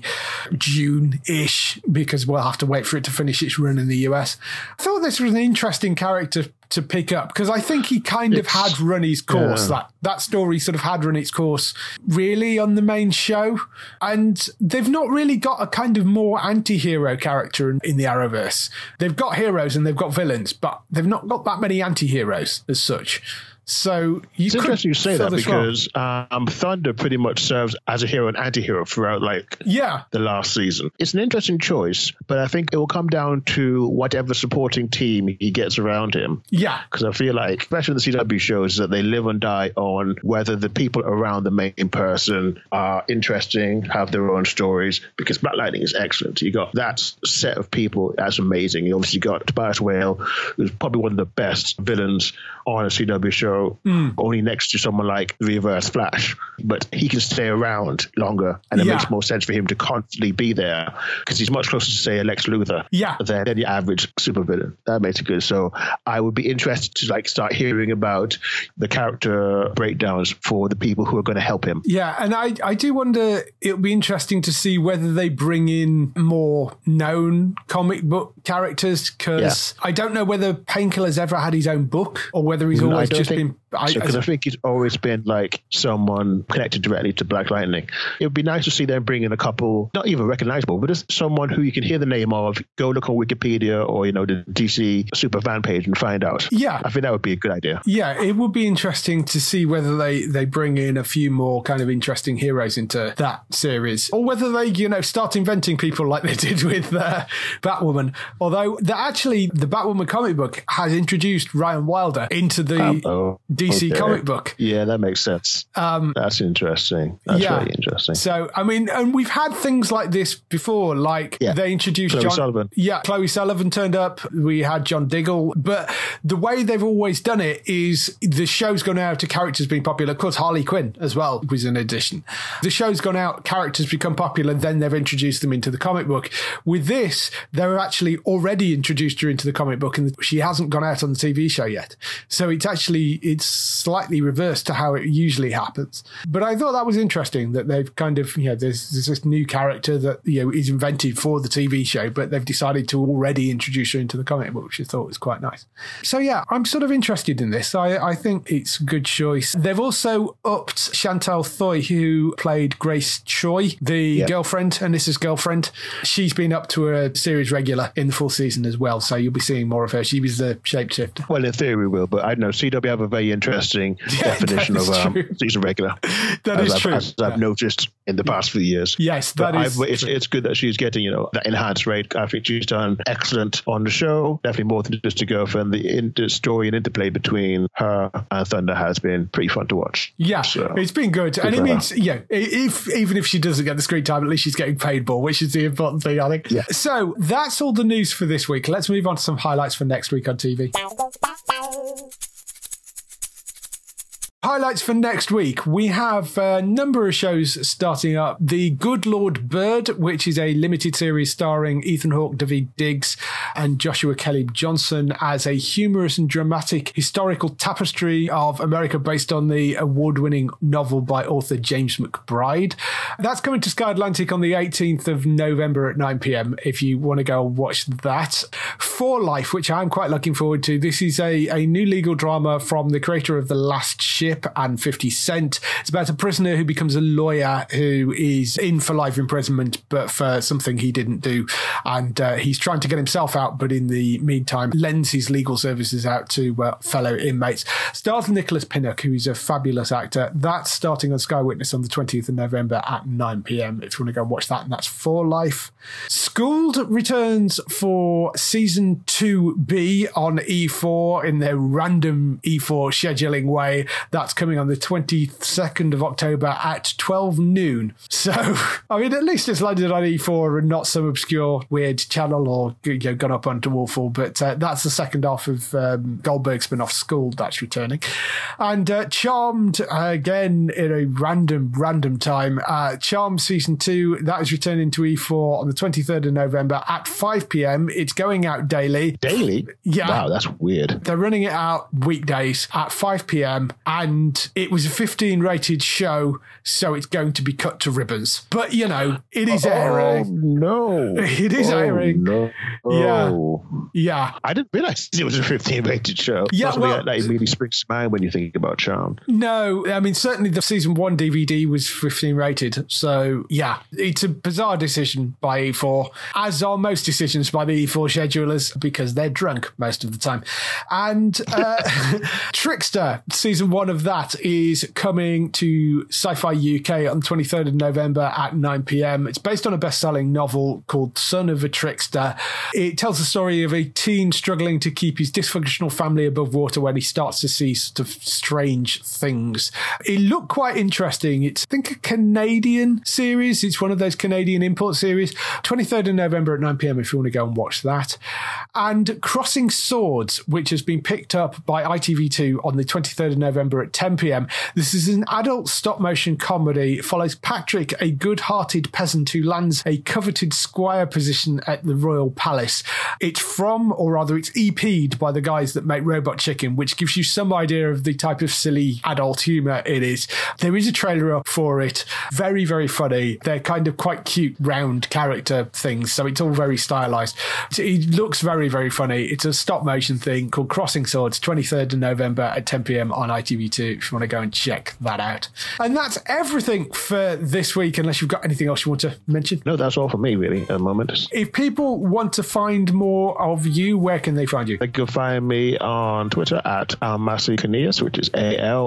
June-ish, because we'll have to wait for it to finish its run in the US. I thought this was an interesting character to pick up, because I think he kind of had run his course. That story sort of had run its course really on the main show, and they've not really got a kind of more anti-hero character in the Arrowverse. They've got heroes and they've got villains, but they've not got that many anti-heroes as such. So it's interesting you say that, because Thunder pretty much serves as a hero and anti-hero throughout the last season. It's an interesting choice, but I think it will come down to whatever supporting team he gets around him. Yeah. Because I feel like, especially the CW shows, that they live and die on whether the people around the main person are interesting, have their own stories, because Black Lightning is excellent. You got that set of people, that's amazing. You obviously got Tobias Whale, who's probably one of the best villains on a CW show. show only next to someone like the Reverse Flash, but he can stay around longer, and it makes more sense for him to constantly be there because he's much closer to, say, a Lex Luthor than the average supervillain. That makes it good. So I would be interested to like start hearing about the character breakdowns for the people who are going to help him. Yeah, and I do wonder, it'll be interesting to see whether they bring in more known comic book characters, because I don't know whether Painkiller's ever had his own book or whether he's always just been... Because I think he's always been like someone connected directly to Black Lightning. It would be nice to see them bring in a couple, not even recognizable, but just someone who you can hear the name of, go look on Wikipedia or, the DC super fan page and find out. Yeah. I think that would be a good idea. Yeah, it would be interesting to see whether they bring in a few more kind of interesting heroes into that series, or whether they, start inventing people like they did with Batwoman. Although the Batwoman comic book has introduced Ryan Wilder into the DC comic book. Yeah, that makes sense. That's interesting. That's really interesting. So, I mean, and we've had things like this before, like they introduced Chloe Sullivan. Yeah, Chloe Sullivan turned up. We had John Diggle. But the way they've always done it is the show's gone out to characters being popular. Of course, Harley Quinn as well was an addition. The show's gone out, characters become popular, then they've introduced them into the comic book. With this, they've actually already introduced her into the comic book, and she hasn't gone out on the TV show yet. So it's slightly reversed to how it usually happens. But I thought that was interesting that they've kind of, there's this new character that, is invented for the TV show, but they've decided to already introduce her into the comic book, which I thought was quite nice. So yeah, I'm sort of interested in this. I think it's a good choice. They've also upped Chantal Thoy, who played Grace Choi, the girlfriend, Anissa's girlfriend. She's been up to a series regular in the full season as well, so you'll be seeing more of her. She was the shapeshifter. Well, in theory we will, but I know CW have a very interesting definition of season regular. That is true. As I've noticed in the past few years. Yes, it's good that she's getting, that enhanced rate. I think she's done excellent on the show. Definitely more than just a girlfriend. The story and interplay between her and Thunder has been pretty fun to watch. Yeah, so, it's been good. And it means, even if she doesn't get the screen time, at least she's getting paid more, which is the important thing, I think. Yeah. So that's all the news for this week. Let's move on to some highlights for next week on TV. Highlights for next week. We have a number of shows starting up. The Good Lord Bird, which is a limited series starring Ethan Hawke, Daveed Diggs, and Joshua Kelly Johnson as a humorous and dramatic historical tapestry of America based on the award-winning novel by author James McBride. That's coming to Sky Atlantic on the 18th of November at 9 p.m. if you want to go and watch that. For Life, which I'm quite looking forward to. This is a new legal drama from the creator of The Last Ship and 50 Cent. It's about a prisoner who becomes a lawyer who is in for life imprisonment, but for something he didn't do. And he's trying to get himself out, but in the meantime, lends his legal services out to fellow inmates. Stars Nicholas Pinnock, who is a fabulous actor. That's starting on Sky Witness on the 20th of November at 9 p.m. if you want to go and watch that. And that's For Life. Schooled returns for season 2B on E4 in their random E4 scheduling way. That's coming on the 22nd of October at 12 noon. So, I mean, at least it's landed on E4 and not some obscure weird channel or gone up onto Wolfall. But that's the second half of Goldberg spin-off Schooled that's returning. And Charmed, again, in a random time. Charmed season 2, that is returning to E4 on the 23rd of November at 5 p.m. It's going out daily. Daily? Yeah. Wow, that's weird. They're running it out weekdays at 5 p.m. and it was a 15 rated show, so it's going to be cut to ribbons. But, it is airing. Oh, no. It is airing. No. Yeah. I didn't realize it was a 15 rated show. Yeah, that immediately springs to mind when you think about Charmed. No, I mean, certainly the season 1 DVD was 15 rated. So, yeah, it's a bizarre decision by E4, as are most decisions by the E4 schedulers, because they're drunk most of the time. And Trickster, season 1 of of that is coming to Sci-Fi UK on the 23rd of November at 9 p.m. It's based on a best-selling novel called Son of a Trickster. It tells the story of a teen struggling to keep his dysfunctional family above water when he starts to see sort of strange things. It looked quite interesting. It's, I think, a Canadian series. It's one of those Canadian import series. 23rd of November at 9 p.m. if you want to go and watch that. And Crossing Swords, which has been picked up by ITV2 on the 23rd of November at 10 p.m. This is an adult stop-motion comedy. It follows Patrick, a good-hearted peasant who lands a coveted squire position at the Royal Palace. It's from, or rather it's EP'd by the guys that make Robot Chicken, which gives you some idea of the type of silly adult humour it is. There is a trailer up for it. Very, very funny. They're kind of quite cute, round character things, so it's all very stylised. It looks very, very funny. It's a stop-motion thing called Crossing Swords, 23rd of November at 10 p.m. on ITV2 if you want to go and check that out. And that's everything for this week, unless you've got anything else you want to mention. No, that's all for me, really, at the moment. If people want to find more of you, where can they find you? They can find me on Twitter at Almasy Kinneas, which is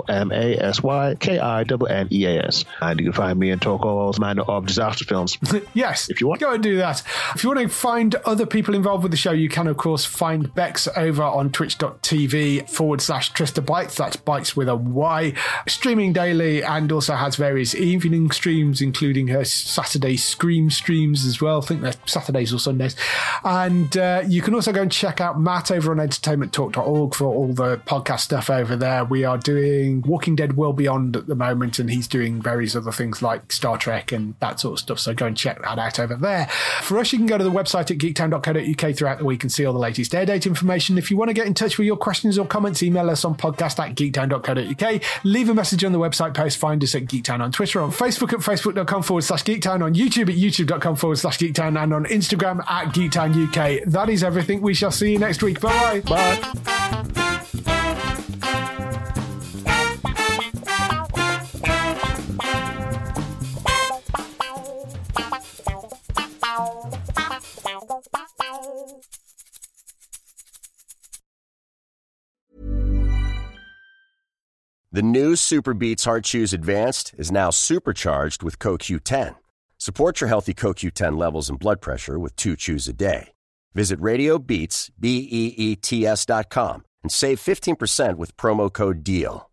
ALMASYKINNEAS. And you can find me and talk all manner of disaster films. Yes, if you want. Go and do that. If you want to find other people involved with the show, you can, of course, find Bex over on twitch.tv/Trista Bytes. That's Bytes with a Y. Streaming daily and also has various evening streams, including her Saturday Scream streams as well. I think they're Saturdays or Sundays. And you can also go and check out Matt over on entertainmenttalk.org for all the podcast stuff over there. We are doing Walking Dead World Beyond at the moment, and he's doing various other things like Star Trek and that sort of stuff. So go and check that out over there. For us, you can go to the website at geektown.co.uk throughout the week and see all the latest air date information. If you want to get in touch with your questions or comments, email us on podcast@geektown.co.uk. Leave a message on the website post. Find us at Geektown on Twitter, on Facebook at facebook.com/Geektown, on YouTube at youtube.com/Geektown, and on Instagram at Geektown UK. That is everything. We shall see you next week. Bye-bye. Bye. The new Super Beats Heart Chews Advanced is now supercharged with CoQ10. Support your healthy CoQ10 levels and blood pressure with 2 chews a day. Visit RadioBeats, BEETS.com, and save 15% with promo code DEAL.